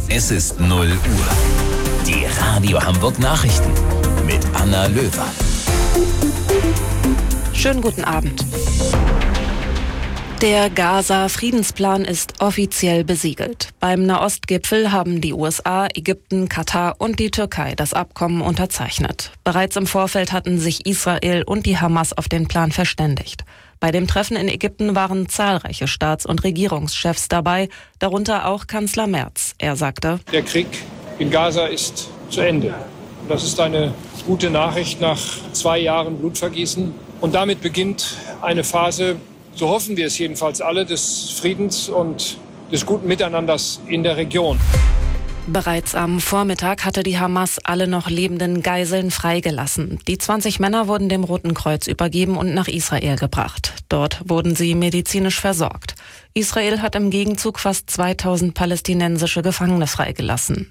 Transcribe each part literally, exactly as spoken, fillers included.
Es ist null Uhr. Die Radio Hamburg Nachrichten mit Anna Löwer. Schönen guten Abend. Der Gaza-Friedensplan ist offiziell besiegelt. Beim Nahostgipfel haben die U S A, Ägypten, Katar und die Türkei das Abkommen unterzeichnet. Bereits im Vorfeld hatten sich Israel und die Hamas auf den Plan verständigt. Bei dem Treffen in Ägypten waren zahlreiche Staats- und Regierungschefs dabei, darunter auch Kanzler Merz. Er sagte: Der Krieg in Gaza ist zu Ende. Das ist eine gute Nachricht nach zwei Jahren Blutvergießen. Und damit beginnt eine Phase, so hoffen wir es jedenfalls alle, des Friedens und des guten Miteinanders in der Region. Bereits am Vormittag hatte die Hamas alle noch lebenden Geiseln freigelassen. Die zwanzig Männer wurden dem Roten Kreuz übergeben und nach Israel gebracht. Dort wurden sie medizinisch versorgt. Israel hat im Gegenzug fast zweitausend palästinensische Gefangene freigelassen.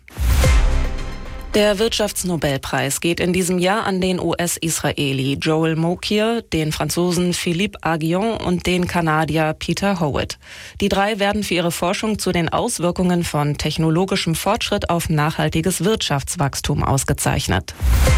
Der Wirtschaftsnobelpreis geht in diesem Jahr an den U S-Israeli Joel Mokyr, den Franzosen Philippe Aghion und den Kanadier Peter Howitt. Die drei werden für ihre Forschung zu den Auswirkungen von technologischem Fortschritt auf nachhaltiges Wirtschaftswachstum ausgezeichnet.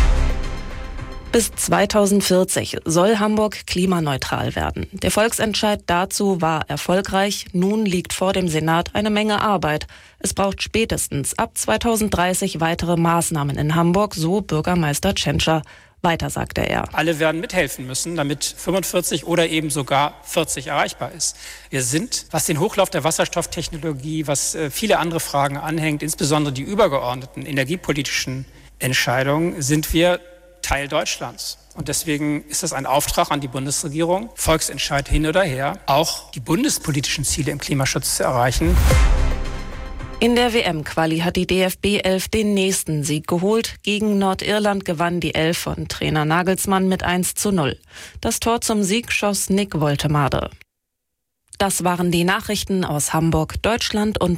Bis zweitausendvierzig soll Hamburg klimaneutral werden. Der Volksentscheid dazu war erfolgreich. Nun liegt vor dem Senat eine Menge Arbeit. Es braucht spätestens ab zweitausenddreißig weitere Maßnahmen in Hamburg, so Bürgermeister Tschentscher. Weiter sagte er: Alle werden mithelfen müssen, damit fünfundvierzig oder eben sogar vierzig erreichbar ist. Wir sind, was den Hochlauf der Wasserstofftechnologie, was viele andere Fragen anhängt, insbesondere die übergeordneten energiepolitischen Entscheidungen, sind wir Teil Deutschlands. Und deswegen ist es ein Auftrag an die Bundesregierung, Volksentscheid hin oder her, auch die bundespolitischen Ziele im Klimaschutz zu erreichen. In der W M-Quali hat die D F B elf den nächsten Sieg geholt. Gegen Nordirland gewann die Elf von Trainer Nagelsmann mit eins zu null. Das Tor zum Sieg schoss Nick Woltemade. Das waren die Nachrichten aus Hamburg, Deutschland und